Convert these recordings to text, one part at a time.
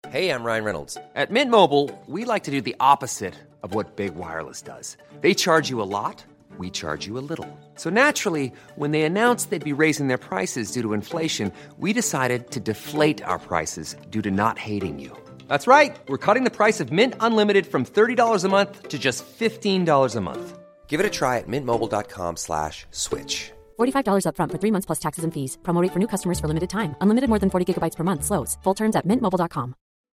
Hey, I'm Ryan Reynolds. At Mint Mobile, we like to do the opposite of what Big Wireless does. They charge you a lot, we charge you a little. So naturally, when they announced they'd be raising their prices due to inflation, we decided to deflate our prices due to not hating you. That's right. We're cutting the price of Mint Unlimited from $30 a month to just $15 a month. Give it a try at mintmobile.com/switch. $45 up front for 3 months plus taxes and fees. Promo rate for new customers for limited time. Unlimited more than 40 gigabytes per month. Slows full terms at mintmobile.com.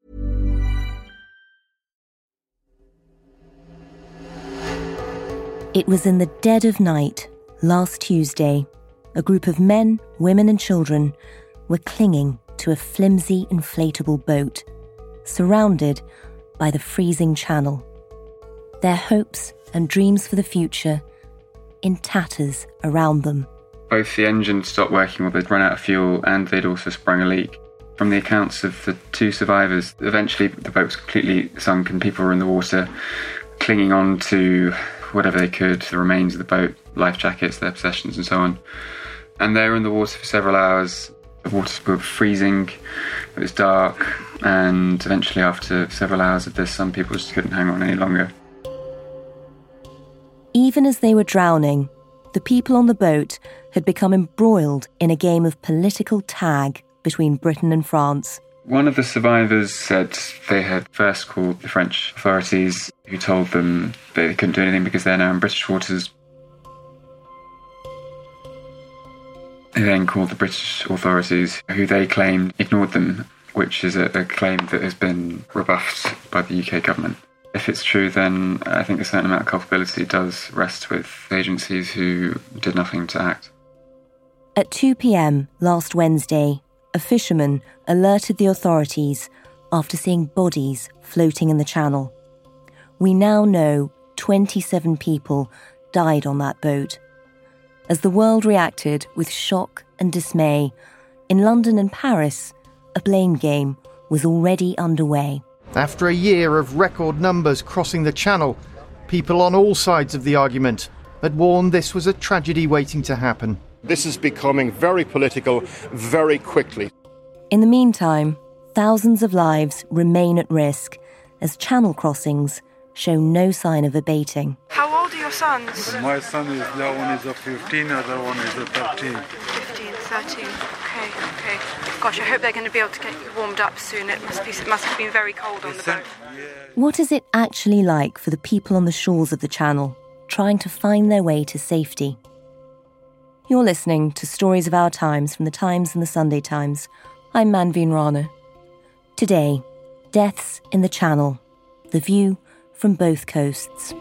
It was in the dead of night, last Tuesday. A group of men, women and children were clinging to a flimsy inflatable boat, surrounded by the freezing channel. Their hopes and dreams for the future in tatters around them. Both the engine stopped working or they'd run out of fuel, and they'd also sprung a leak. From the accounts of the two survivors, eventually the boat was completely sunk and people were in the water, clinging on to whatever they could, the remains of the boat, life jackets, their possessions and so on. And they were in the water for several hours. The waters were freezing, it was dark, and eventually after several hours of this, some people just couldn't hang on any longer. Even as they were drowning, the people on the boat had become embroiled in a game of political tag between Britain and France. One of the survivors said they had first called the French authorities, who told them they couldn't do anything because they're now in British waters. They then called the British authorities, who they claimed ignored them, which is a claim that has been rebuffed by the UK government. If it's true, then I think a certain amount of culpability does rest with agencies who did nothing to act. At 2 p.m. last Wednesday, a fisherman alerted the authorities after seeing bodies floating in the channel. We now know 27 people died on that boat. As the world reacted with shock and dismay, in London and Paris, a blame game was already underway. After a year of record numbers crossing the channel, people on all sides of the argument had warned this was a tragedy waiting to happen. This is becoming very political very quickly. In the meantime, thousands of lives remain at risk as channel crossings show no sign of abating. How old are your sons? My son is, that one is a 15, other one is a 13. 15, 13. Okay. Gosh, I hope they're going to be able to get you warmed up soon. It must have been very cold on the boat. What is it actually like for the people on the shores of the channel, trying to find their way to safety? You're listening to Stories of Our Times from The Times and The Sunday Times. I'm Manveen Rana. Today, deaths in the Channel. The view from both coasts.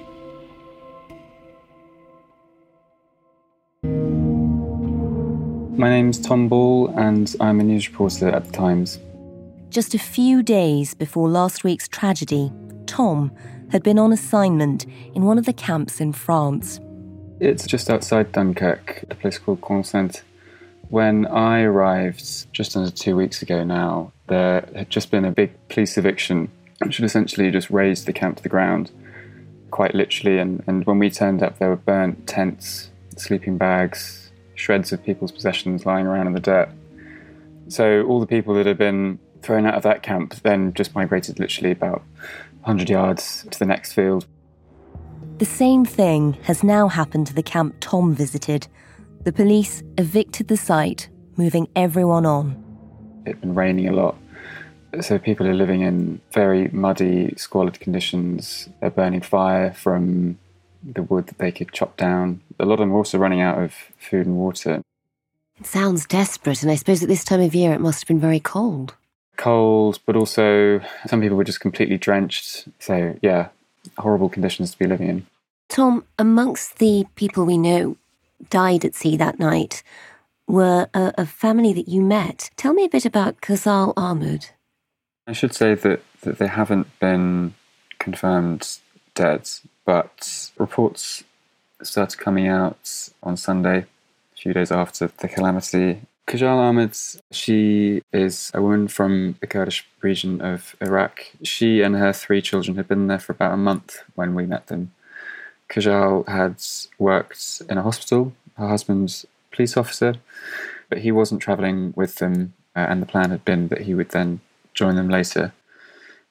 My name's Tom Ball and I'm a news reporter at The Times. Just a few days before last week's tragedy, Tom had been on assignment in one of the camps in France. It's just outside Dunkirk, a place called Consent. When I arrived just under 2 weeks ago now, there had just been a big police eviction, which had essentially just razed the camp to the ground, quite literally. And when we turned up, there were burnt tents, sleeping bags, shreds of people's possessions lying around in the dirt. So all the people that had been thrown out of that camp then just migrated literally about 100 yards to the next field. The same thing has now happened to the camp Tom visited. The police evicted the site, moving everyone on. It'd been raining a lot, so people are living in very muddy, squalid conditions. They're burning fire from the wood that they could chop down. A lot of them are also running out of food and water. It sounds desperate, and I suppose at this time of year it must have been very cold. Cold, but also some people were just completely drenched. So, yeah, horrible conditions to be living in. Tom, amongst the people we know died at sea that night were a family that you met. Tell me a bit about Khazal Ahmed. I should say that they haven't been confirmed dead, but reports started coming out on Sunday, a few days after the calamity. Khazal Ahmed, she is a woman from the Kurdish region of Iraq. She and her 3 children had been there for about a month when we met them. Khazal had worked in a hospital, her husband's police officer, but he wasn't travelling with them, and the plan had been that he would then join them later.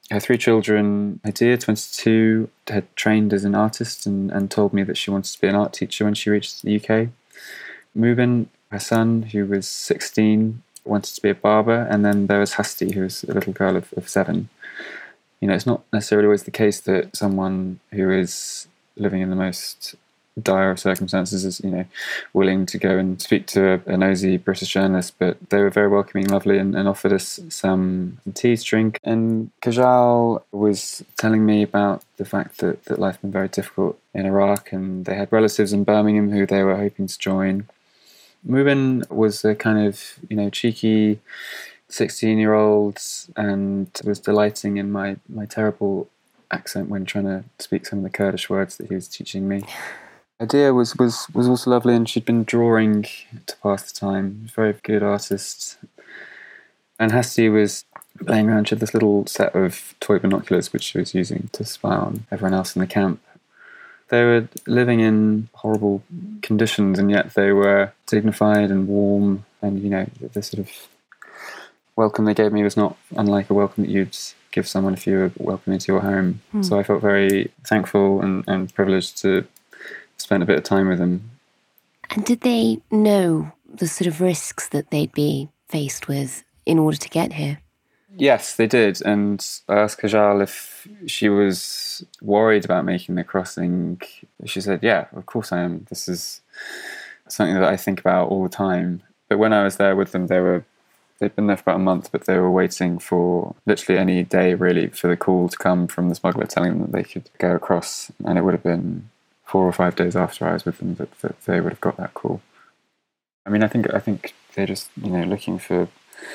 her 3 children. Hadia, 22, had trained as an artist and told me that she wanted to be an art teacher when she reached the UK. Mubin, her son, who was 16, wanted to be a barber. And then there was Hasti, who was a little girl of 7. It's not necessarily always the case that someone who is living in the most dire of circumstances is, willing to go and speak to a nosy British journalist, but they were very welcoming, lovely, and offered us some tea to drink. And Kajal was telling me about the fact that life had been very difficult in Iraq, and they had relatives in Birmingham who they were hoping to join. Mubin was a kind of, cheeky 16-year-old and was delighting in my terrible accent when trying to speak some of the Kurdish words that he was teaching me. Hadia was also lovely, and she'd been drawing to pass the time. Very good artist. And Hasti was playing around. She had this little set of toy binoculars which she was using to spy on everyone else in the camp. They were living in horrible conditions, and yet they were dignified and warm, and the sort of welcome they gave me was not unlike a welcome that you'd give someone if you were welcome into your home. So I felt very thankful and privileged to spend a bit of time with them. And did they know the sort of risks that they'd be faced with in order to get here? Yes, they did. And I asked Kajal if she was worried about making the crossing. She said, yeah, of course I am. This is something that I think about all the time. But when I was there with them, they'd been there for about a month, but they were waiting for literally any day, really, for the call to come from the smuggler telling them that they could go across. And it would have been 4 or 5 days after I was with them that they would have got that call. I mean, I think they're just, looking for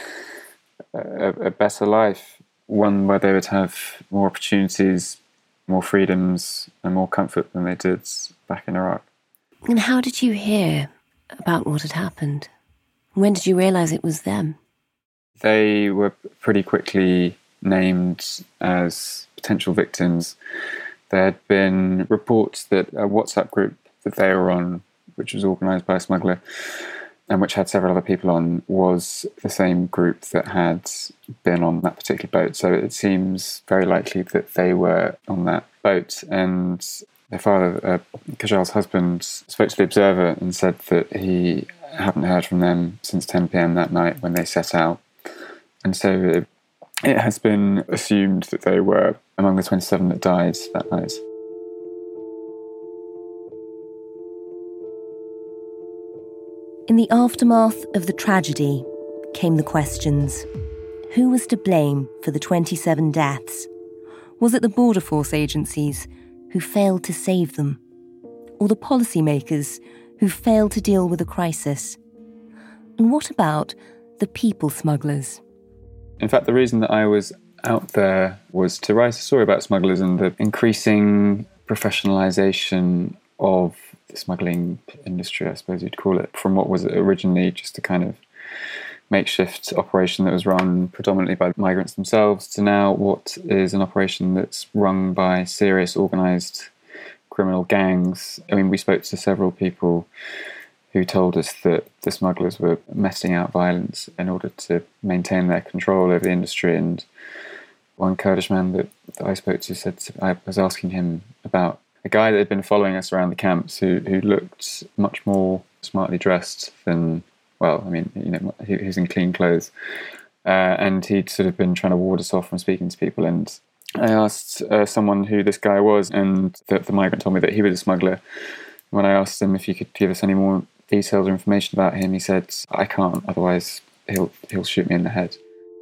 a better life, one where they would have more opportunities, more freedoms, and more comfort than they did back in Iraq. And how did you hear about what had happened? When did you realise it was them? They were pretty quickly named as potential victims. There had been reports that a WhatsApp group that they were on, which was organised by a smuggler and which had several other people on, was the same group that had been on that particular boat. So it seems very likely that they were on that boat. And their father, Kajal's husband, spoke to the Observer and said that he hadn't heard from them since 10 p.m. that night when they set out. And so it has been assumed that they were among the 27 that died that night. In the aftermath of the tragedy came the questions. Who was to blame for the 27 deaths? Was it the Border Force agencies who failed to save them? Or the policymakers who failed to deal with the crisis? And what about the people smugglers? In fact, the reason that I was out there was to write a story about smugglers and the increasing professionalisation of the smuggling industry, I suppose you'd call it, from what was originally just a kind of makeshift operation that was run predominantly by migrants themselves to now what is an operation that's run by serious organised criminal gangs. I mean, we spoke to several people who told us that the smugglers were meting out violence in order to maintain their control over the industry. And one Kurdish man that I spoke to said, I was asking him about a guy that had been following us around the camps who looked much more smartly dressed than, well, I mean, he was in clean clothes. And he'd sort of been trying to ward us off from speaking to people. And I asked someone who this guy was, and the migrant told me that he was a smuggler. When I asked him if he could give us any more details or information about him, he said, I can't, otherwise he'll shoot me in the head.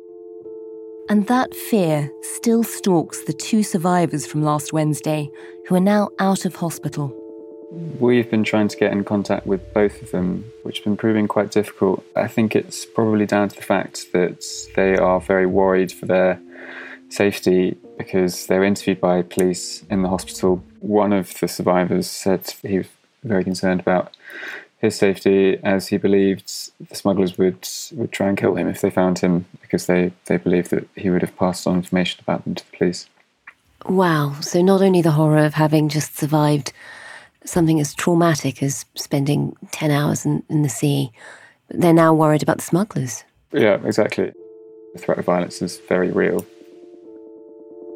And that fear still stalks the 2 survivors from last Wednesday who are now out of hospital. We've been trying to get in contact with both of them, which has been proving quite difficult. I think it's probably down to the fact that they are very worried for their safety because they were interviewed by police in the hospital. One of the survivors said he was very concerned about his safety, as he believed the smugglers would try and kill him if they found him, because they believed that he would have passed on information about them to the police. Wow, so not only the horror of having just survived something as traumatic as spending 10 hours in the sea, but they're now worried about the smugglers. Yeah, exactly. The threat of violence is very real.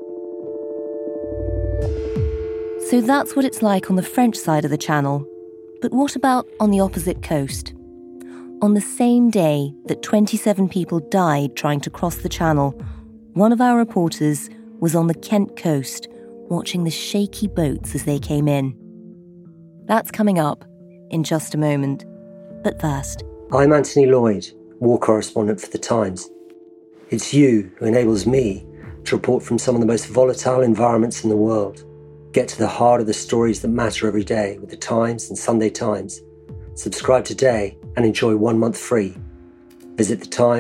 So that's what it's like on the French side of the Channel. But what about on the opposite coast? On the same day that 27 people died trying to cross the Channel, one of our reporters was on the Kent coast, watching the shaky boats as they came in. That's coming up in just a moment. But first... I'm Anthony Lloyd, war correspondent for The Times. It's you who enables me to report from some of the most volatile environments in the world. Get to the heart of the stories that matter every day with The Times and Sunday Times. Subscribe today and enjoy 1 month free. Visit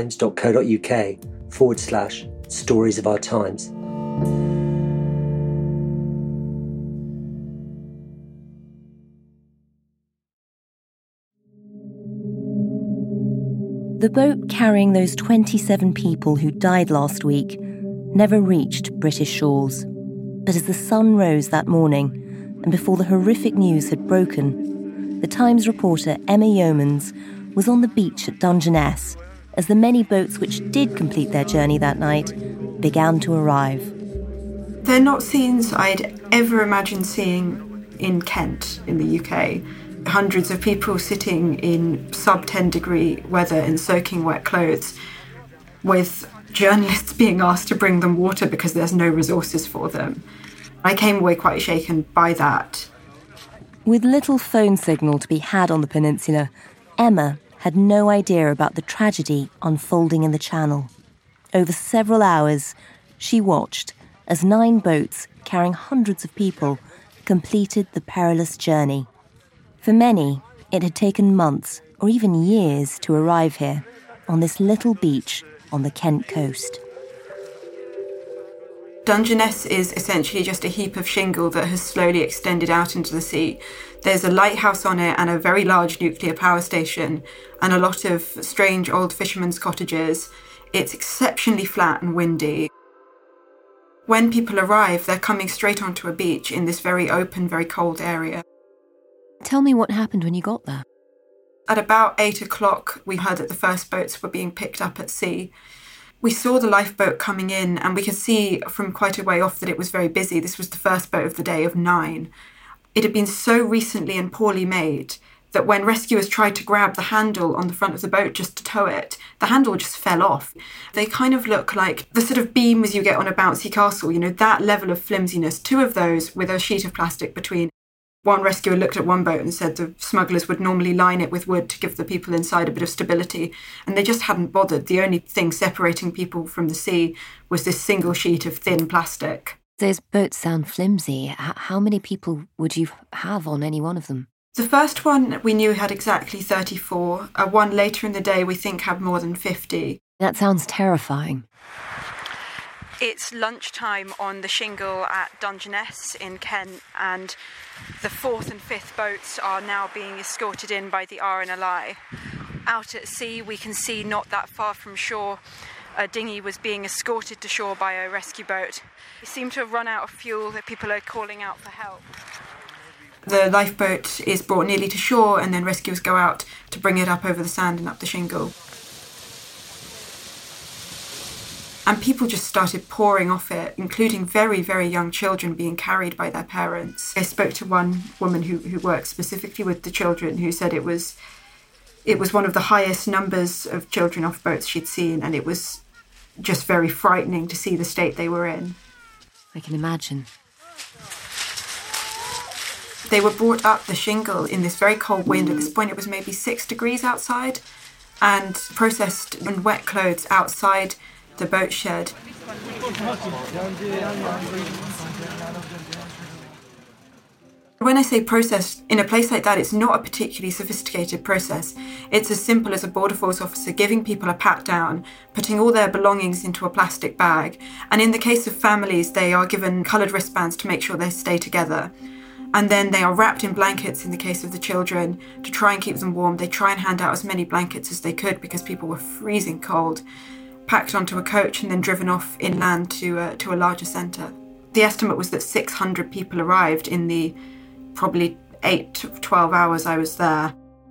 thetimes.co.uk/stories of our times. The boat carrying those 27 people who died last week never reached British shores. But as the sun rose that morning, and before the horrific news had broken, the Times reporter Emma Yeomans was on the beach at Dungeness as the many boats which did complete their journey that night began to arrive. They're not scenes I'd ever imagined seeing in Kent, in the UK. Hundreds of people sitting in sub-10 degree weather in soaking wet clothes, with journalists being asked to bring them water because there's no resources for them. I came away quite shaken by that. With little phone signal to be had on the peninsula, Emma had no idea about the tragedy unfolding in the Channel. Over several hours, she watched as 9 boats carrying hundreds of people completed the perilous journey. For many, it had taken months or even years to arrive here, on this little beach on the Kent coast. Dungeness is essentially just a heap of shingle that has slowly extended out into the sea. There's a lighthouse on it and a very large nuclear power station and a lot of strange old fishermen's cottages. It's exceptionally flat and windy. When people arrive, they're coming straight onto a beach in this very open, very cold area. Tell me what happened when you got there. At about 8 o'clock, we heard that the first boats were being picked up at sea. We saw the lifeboat coming in and we could see from quite a way off that it was very busy. This was the first boat of the day of 9. It had been so recently and poorly made that when rescuers tried to grab the handle on the front of the boat just to tow it, the handle just fell off. They kind of look like the sort of beams you get on a bouncy castle, that level of flimsiness. 2 of those with a sheet of plastic between. One rescuer looked at one boat and said the smugglers would normally line it with wood to give the people inside a bit of stability, and they just hadn't bothered. The only thing separating people from the sea was this single sheet of thin plastic. Those boats sound flimsy. How many people would you have on any one of them? The first one we knew had exactly 34. One later in the day we think had more than 50. That sounds terrifying. It's lunchtime on the shingle at Dungeness in Kent, and the 4th and 5th boats are now being escorted in by the RNLI. Out at sea, we can see not that far from shore, a dinghy was being escorted to shore by a rescue boat. They seem to have run out of fuel, that people are calling out for help. The lifeboat is brought nearly to shore, and then rescuers go out to bring it up over the sand and up the shingle. And people just started pouring off it, including very, very young children being carried by their parents. I spoke to one woman who works specifically with the children, who said it was one of the highest numbers of children off boats she'd seen, and it was just very frightening to see the state they were in. I can imagine. They were brought up the shingle in this very cold wind. At this point, it was maybe 6 degrees outside, and processed in wet clothes outside the boat shed. When I say process, in a place like that, it's not a particularly sophisticated process. It's as simple as a Border Force officer giving people a pat down, putting all their belongings into a plastic bag, and in the case of families, they are given coloured wristbands to make sure they stay together. And then they are wrapped in blankets in the case of the children to try and keep them warm. They try and hand out as many blankets as they could because people were freezing cold, packed onto a coach and then driven off inland to a larger centre. The estimate was that 600 people arrived in the probably 8 to 12 hours I was there.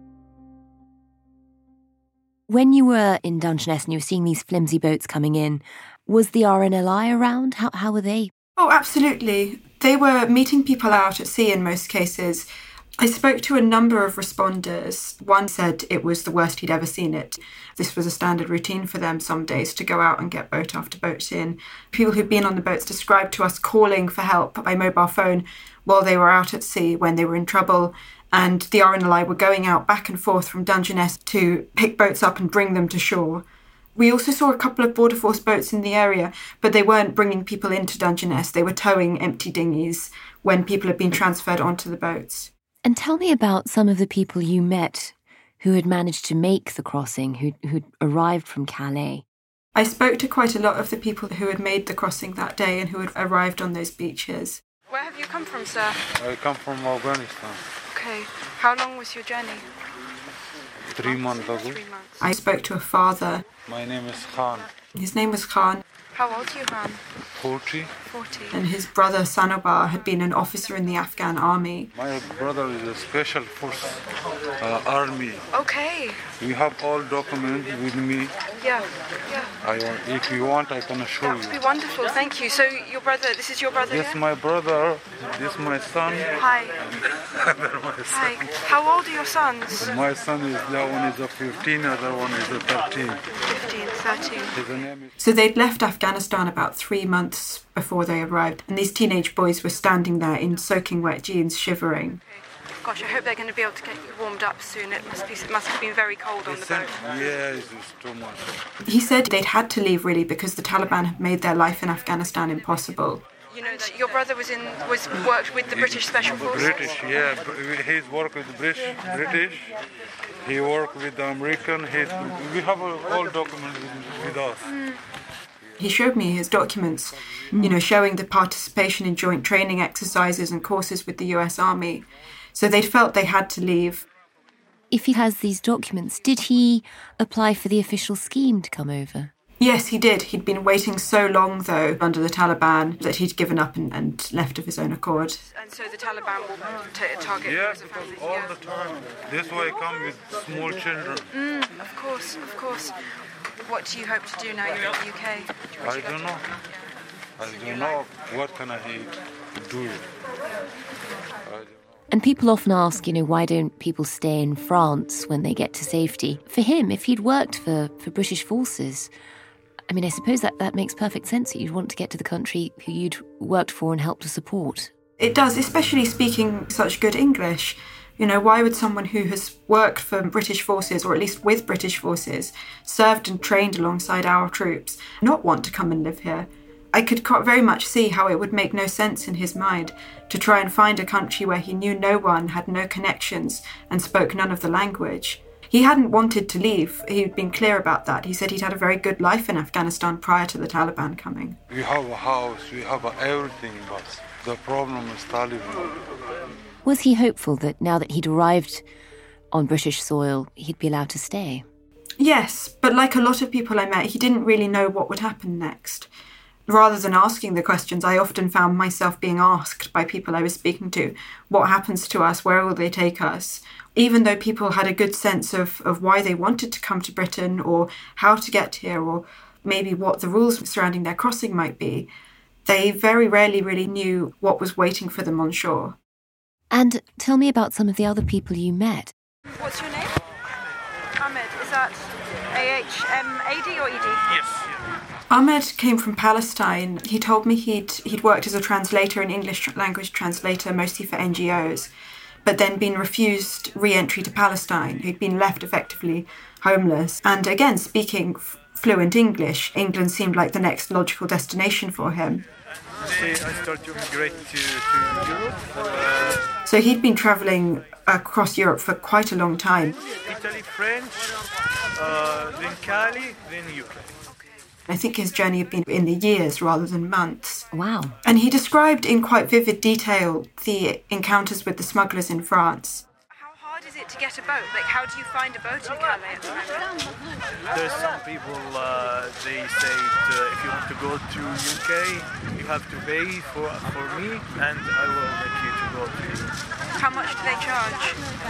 When you were in Dungeness and you were seeing these flimsy boats coming in, was the RNLI around? How were they? Oh, absolutely. They were meeting people out at sea in most cases. I spoke to a number of responders. One said it was the worst he'd ever seen it. This was a standard routine for them some days to go out and get boat after boat in. People who'd been on the boats described to us calling for help by mobile phone while they were out at sea when they were in trouble. And the RNLI were going out back and forth from Dungeness to pick boats up and bring them to shore. We also saw a couple of Border Force boats in the area, but they weren't bringing people into Dungeness. They were towing empty dinghies when people had been transferred onto the boats. And tell me about some of the people you met who had managed to make the crossing, who'd arrived from Calais. I spoke to quite a lot of the people who had made the crossing that day and who had arrived on those beaches. Where have you come from, sir? I come from Afghanistan. Okay. How long was your journey? 3 months ago. 3 months. I spoke to a father. My name is Khan. His name was Khan. How old are you, Khan? 40. 40. And his brother Sanobar had been an officer in the Afghan army. My brother is a special force army. Okay. We have all documents with me. Yeah. If you want, I can show That you. would be wonderful, thank you. So your brother, this is your brother, This yeah? my brother, this my son. Hi. My Hi. son. How old are your sons? My son is, that one is a 15, other one is a 13. 15, 13. His name is... So they'd left Afghanistan about 3 months before they arrived, and these teenage boys were standing there in soaking wet jeans, shivering. Gosh, I hope they're going to be able to get you warmed up soon. It must have been very cold on the boat. Yeah, it's too much. He said they'd had to leave really because the Taliban had made their life in Afghanistan impossible. You know that your brother worked with the British Special Forces? British, yeah. He's worked with British. He worked with the American. We have all documents with us. He showed me his documents, showing the participation in joint training exercises and courses with the US Army. So they felt they had to leave. If he has these documents, did he apply for the official scheme to come over? Yes, he did. He'd been waiting so long, though, under the Taliban, that he'd given up and left of his own accord. And so the Taliban will target you as a family? All the time. This way come with small children. Of course. What do you hope to do now you're in the UK? I don't know. What can I do? And people often ask, why don't people stay in France when they get to safety? For him, if he'd worked for British forces, I suppose that makes perfect sense that you'd want to get to the country who you'd worked for and helped to support. It does, especially speaking such good English. Why would someone who has worked for British forces, or at least with British forces, served and trained alongside our troops, not want to come and live here? I could very much see how it would make no sense in his mind to try and find a country where he knew no one, had no connections, and spoke none of the language. He hadn't wanted to leave. He'd been clear about that. He said he'd had a very good life in Afghanistan prior to the Taliban coming. We have a house, we have everything, but the problem is Taliban. Was he hopeful that now that he'd arrived on British soil, he'd be allowed to stay? Yes, but like a lot of people I met, he didn't really know what would happen next. Rather than asking the questions, I often found myself being asked by people I was speaking to, what happens to us, where will they take us? Even though people had a good sense of why they wanted to come to Britain, or how to get here, or maybe what the rules surrounding their crossing might be, they very rarely really knew what was waiting for them on shore. And tell me about some of the other people you met. What's your name? Ahmed. Is that A-H-M-A-D or E-D? Yes. Ahmed came from Palestine. He told me he'd worked as a translator, an English language translator, mostly for NGOs, but then been refused re-entry to Palestine. He'd been left effectively homeless. And again, speaking fluent English, England seemed like the next logical destination for him. I started to migrate to Europe. So he'd been travelling across Europe for quite a long time. Italy, French, then Cali, then UK. I think his journey had been in the years rather than months. Wow. And he described in quite vivid detail the encounters with the smugglers in France. How hard is it to get a boat? How do you find a boat in Calais at the moment? There's some people, they say if you want to go to UK, you have to pay for me, and I will make you to go to you. How much do they charge?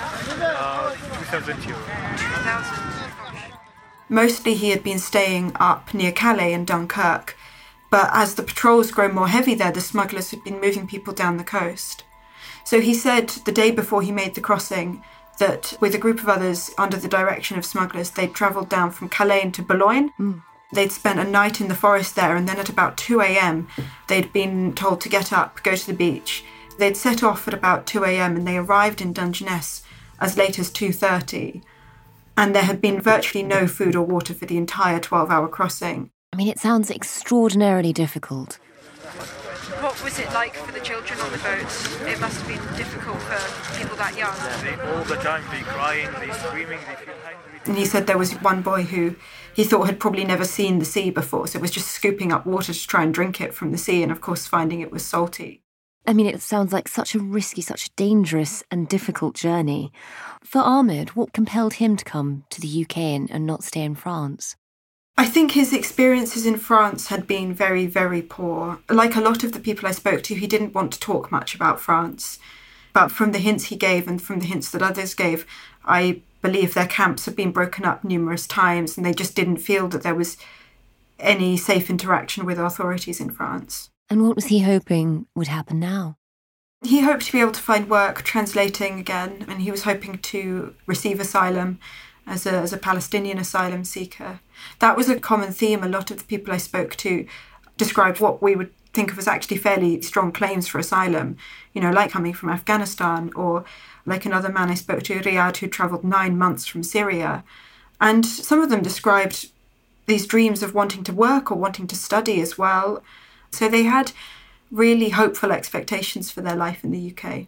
2,000 euros. 2,000. Mostly he had been staying up near Calais and Dunkirk, But as the patrols grow more heavy there, the smugglers had been moving people down the coast. So he said the day before he made the crossing that with a group of others under the direction of smugglers, they'd travelled down from Calais to Boulogne. They'd spent a night in the forest there, and then at about 2 a.m, they'd been told to get up, go to the beach. They'd set off at about 2 a.m, and they arrived in Dungeness as late as 2:30. And there had been virtually no food or water for the entire 12-hour crossing. I mean, it sounds extraordinarily difficult. What was it like for the children on the boats? It must have been difficult for people that young. All the time they crying, they screaming, they feel hungry. And he said there was one boy who he thought had probably never seen the sea before, so was just scooping up water to try and drink it from the sea, and of course finding it was salty. I mean, it sounds like such a risky, such a dangerous and difficult journey. For Ahmed, what compelled him to come to the UK and not stay in France? I think his experiences in France had been very, very poor. Like a lot of the people I spoke to, he didn't want to talk much about France. But from the hints he gave and from the hints that others gave, I believe their camps had been broken up numerous times and they just didn't feel that there was any safe interaction with authorities in France. And what was he hoping would happen now? He hoped to be able to find work translating again, and he was hoping to receive asylum as a Palestinian asylum seeker. That was a common theme. A lot of the people I spoke to described what we would think of as actually fairly strong claims for asylum, you know, like coming from Afghanistan, or like another man I spoke to, Riyadh, who travelled 9 months from Syria. And some of them described these dreams of wanting to work or wanting to study as well. So they had really hopeful expectations for their life in the UK.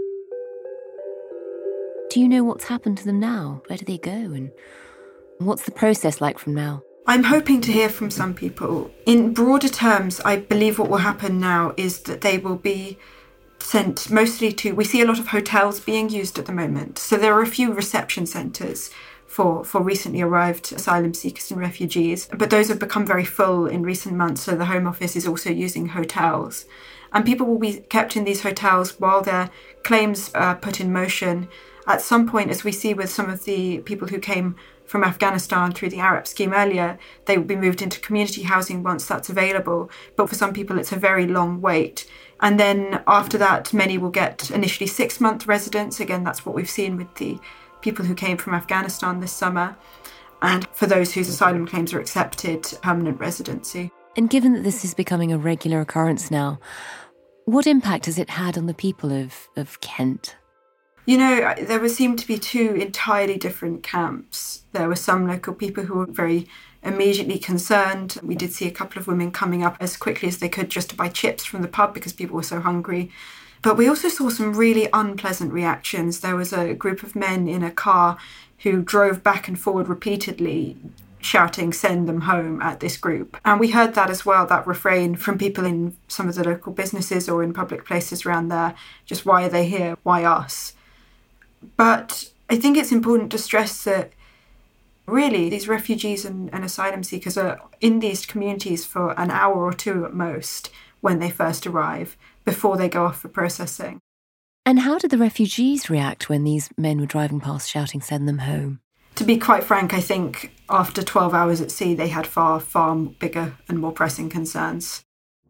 Do you know what's happened to them now? Where do they go? And what's the process like from now? I'm hoping to hear from some people. In broader terms, I believe what will happen now is that they will be sent mostly to... We see a lot of hotels being used at the moment. So there are a few reception centres for recently arrived asylum seekers and refugees. But those have become very full in recent months, so the Home Office is also using hotels. And people will be kept in these hotels while their claims are put in motion. At some point, as we see with some of the people who came from Afghanistan through the Arab scheme earlier, they will be moved into community housing once that's available. But for some people, it's a very long wait. And then after that, many will get initially 6-month residence. Again, that's what we've seen with the people who came from Afghanistan this summer. And for those whose asylum claims are accepted, permanent residency. And given that this is becoming a regular occurrence now, what impact has it had on the people of Kent? You know, there seemed to be 2 entirely different camps. There were some local people who were very immediately concerned. We did see a couple of women coming up as quickly as they could just to buy chips from the pub because people were so hungry. But we also saw some really unpleasant reactions. There was a group of men in a car who drove back and forward repeatedly, shouting, "Send them home," at this group. And we heard that as well, that refrain from people in some of the local businesses or in public places around there. Just, why are they here? Why us? But I think it's important to stress that really these refugees and asylum seekers are in these communities for an hour or 2 at most when they first arrive, before they go off for processing. And how did the refugees react when these men were driving past shouting, "Send them home"? To be quite frank, I think after 12 hours at sea, they had far, far bigger and more pressing concerns.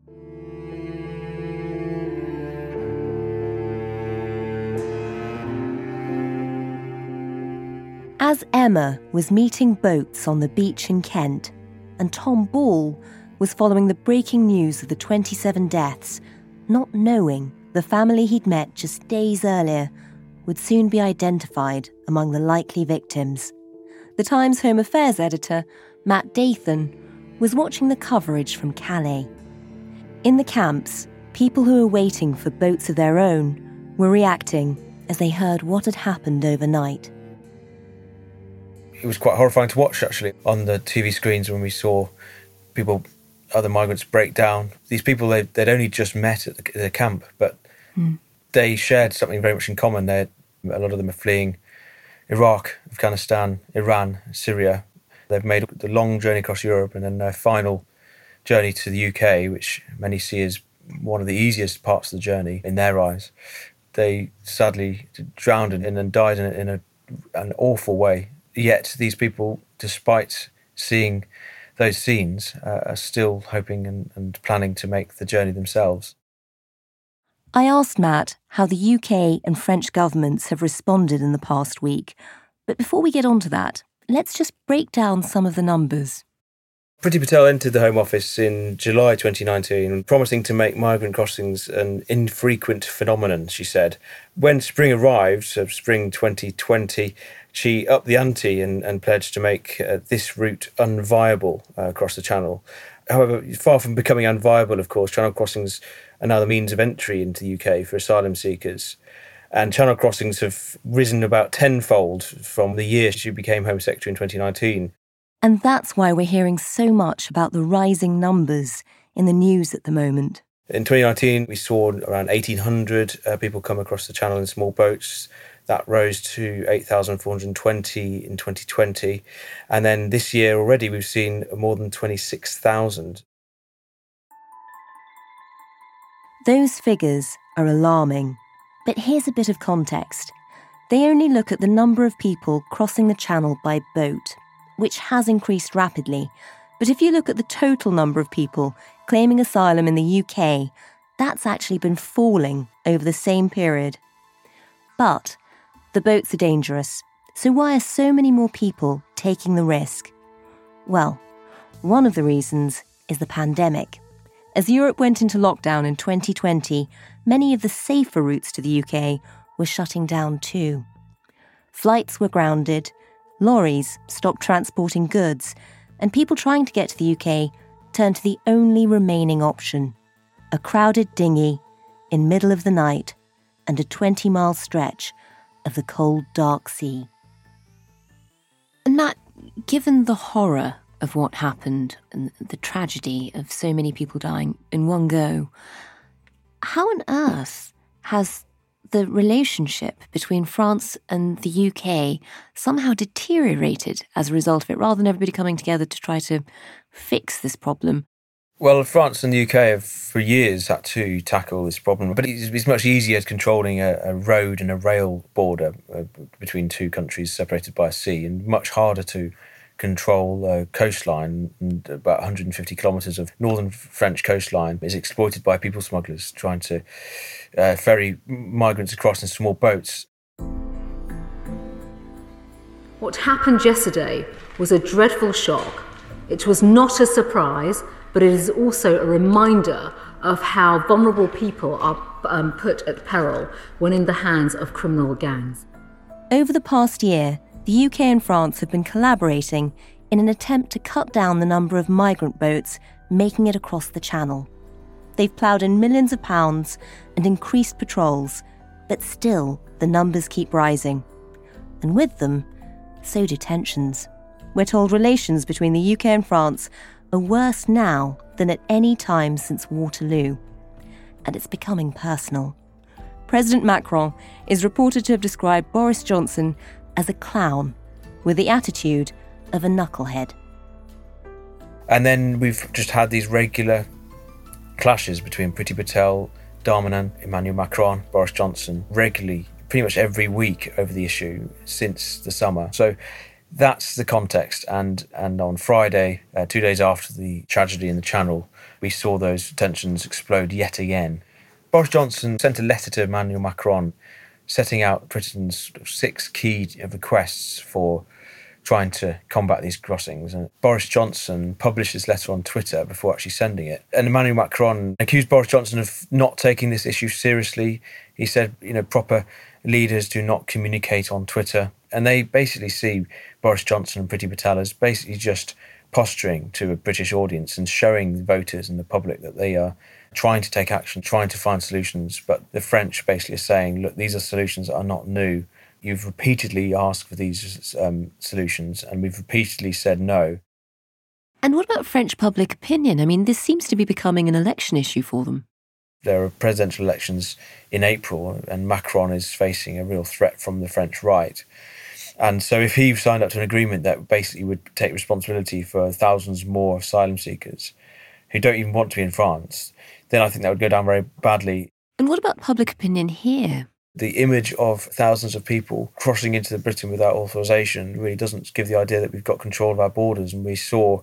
As Emma was meeting boats on the beach in Kent, and Tom Ball was following the breaking news of the 27 deaths, not knowing the family he'd met just days earlier would soon be identified among the likely victims, the Times Home Affairs editor, Matt Dathan, was watching the coverage from Calais. In the camps, people who were waiting for boats of their own were reacting as they heard what had happened overnight. It was quite horrifying to watch, actually, on the TV screens when we saw people, other migrants, break down. These people, they'd only just met at the camp, but they shared something very much in common. A lot of them are fleeing Iraq, Afghanistan, Iran, Syria. They've made the long journey across Europe and then their final journey to the UK, which many see as one of the easiest parts of the journey in their eyes. They sadly drowned and died in an awful way. Yet these people, despite seeing those scenes are still hoping and planning to make the journey themselves. I asked Matt how the UK and French governments have responded in the past week. But before we get on to that, let's just break down some of the numbers. Priti Patel entered the Home Office in July 2019, promising to make migrant crossings an infrequent phenomenon, she said. When spring arrived, so spring 2020, she upped the ante and pledged to make this route unviable across the Channel. However, far from becoming unviable, of course, Channel crossings are now the means of entry into the UK for asylum seekers. And Channel crossings have risen about tenfold from the year she became Home Secretary in 2019. And that's why we're hearing so much about the rising numbers in the news at the moment. In 2019, we saw around 1,800 people come across the Channel in small boats. That rose to 8,420 in 2020. And then this year already, we've seen more than 26,000. Those figures are alarming. But here's a bit of context. They only look at the number of people crossing the Channel by boat, which has increased rapidly. But if you look at the total number of people claiming asylum in the UK, that's actually been falling over the same period. But the boats are dangerous. So why are so many more people taking the risk? Well, one of the reasons is the pandemic. As Europe went into lockdown in 2020, many of the safer routes to the UK were shutting down too. Flights were grounded, lorries stopped transporting goods, and people trying to get to the UK turned to the only remaining option: a crowded dinghy in middle of the night and a 20-mile stretch of the cold, dark sea. And Matt, given the horror of what happened and the tragedy of so many people dying in one go, how on earth has the relationship between France and the UK somehow deteriorated as a result of it, rather than everybody coming together to try to fix this problem? Well, France and the UK have for years had to tackle this problem, but it's much easier controlling a road and a rail border between two countries separated by a sea, and much harder to control a coastline. And about 150 kilometres of northern French coastline is exploited by people smugglers trying to ferry migrants across in small boats. What happened yesterday was a dreadful shock. It was not a surprise, but it is also a reminder of how vulnerable people are put at peril when in the hands of criminal gangs. Over the past year, the UK and France have been collaborating in an attempt to cut down the number of migrant boats making it across the Channel. They've ploughed in millions of pounds and increased patrols, but still the numbers keep rising. And with them, so do tensions. We're told relations between the UK and France are worse now than at any time since Waterloo. And it's becoming personal. President Macron is reported to have described Boris Johnson as a clown, with the attitude of a knucklehead. And then we've just had these regular clashes between Priti Patel, Darmanin, Emmanuel Macron, Boris Johnson, regularly, pretty much every week over the issue since the summer. So that's the context. And on Friday, 2 days after the tragedy in the Channel, we saw those tensions explode yet again. Boris Johnson sent a letter to Emmanuel Macron setting out Britain's 6 key requests for trying to combat these crossings. And Boris Johnson published this letter on Twitter before actually sending it. And Emmanuel Macron accused Boris Johnson of not taking this issue seriously. He said, proper leaders do not communicate on Twitter. And they basically see Boris Johnson and Priti Patel as basically just posturing to a British audience and showing the voters and the public that they are trying to take action, trying to find solutions. But the French basically are saying, look, these are solutions that are not new. You've repeatedly asked for these solutions, and we've repeatedly said no. And what about French public opinion? I mean, this seems to be becoming an election issue for them. There are presidential elections in April, and Macron is facing a real threat from the French right. And so if he signed up to an agreement that basically would take responsibility for thousands more asylum seekers who don't even want to be in France, then I think that would go down very badly. And what about public opinion here? The image of thousands of people crossing into Britain without authorisation really doesn't give the idea that we've got control of our borders. And we saw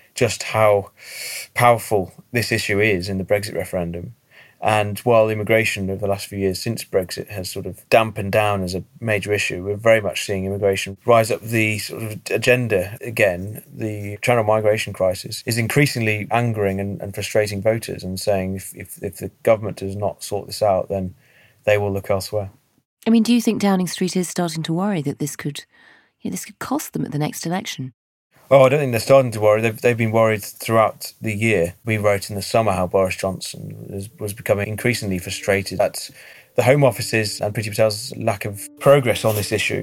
just how powerful this issue is in the Brexit referendum. And while immigration over the last few years since Brexit has sort of dampened down as a major issue, we're very much seeing immigration rise up the sort of agenda again. The Channel migration crisis is increasingly angering and frustrating voters and saying if the government does not sort this out, then they will look elsewhere. I mean, do you think Downing Street is starting to worry that this could cost them at the next election? Oh, I don't think they're starting to worry. They've been worried throughout the year. We wrote in the summer how Boris Johnson was becoming increasingly frustrated at the Home Office's and Priti Patel's lack of progress on this issue.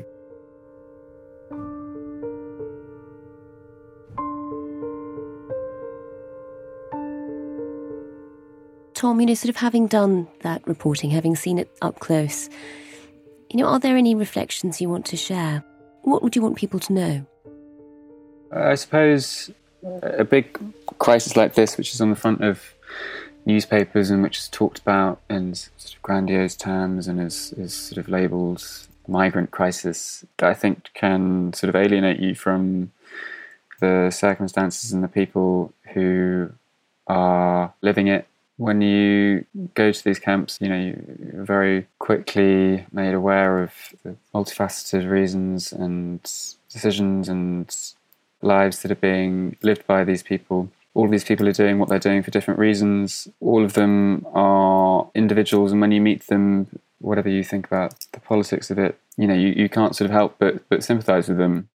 Tom, sort of having done that reporting, having seen it up close, are there any reflections you want to share? What would you want people to know? I suppose a big crisis like this, which is on the front of newspapers and which is talked about in sort of grandiose terms and is sort of labelled migrant crisis, I think can sort of alienate you from the circumstances and the people who are living it. When you go to these camps, you're very quickly made aware of the multifaceted reasons and decisions and lives that are being lived by these people. All of these people are doing what they're doing for different reasons. All of them are individuals, and when you meet them, whatever you think about the politics of it, you can't sort of help but sympathise with them.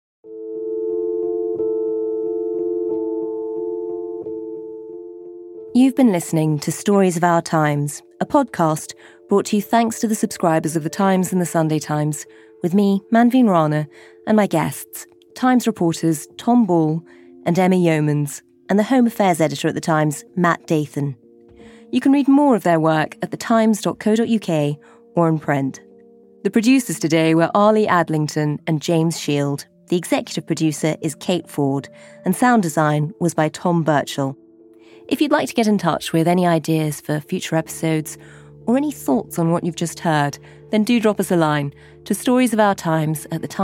You've been listening to Stories of Our Times, a podcast brought to you thanks to the subscribers of The Times and The Sunday Times, with me, Manveen Rana, and my guests, Times reporters Tom Ball and Emma Yeomans, and the Home Affairs editor at The Times, Matt Dathan. You can read more of their work at thetimes.co.uk or in print. The producers today were Arlie Adlington and James Shield. The executive producer is Kate Ford, and sound design was by Tom Birchall. If you'd like to get in touch with any ideas for future episodes or any thoughts on what you've just heard, then do drop us a line to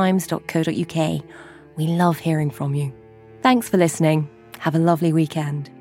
storiesofourtimes@thetimes.co.uk. We love hearing from you. Thanks for listening. Have a lovely weekend.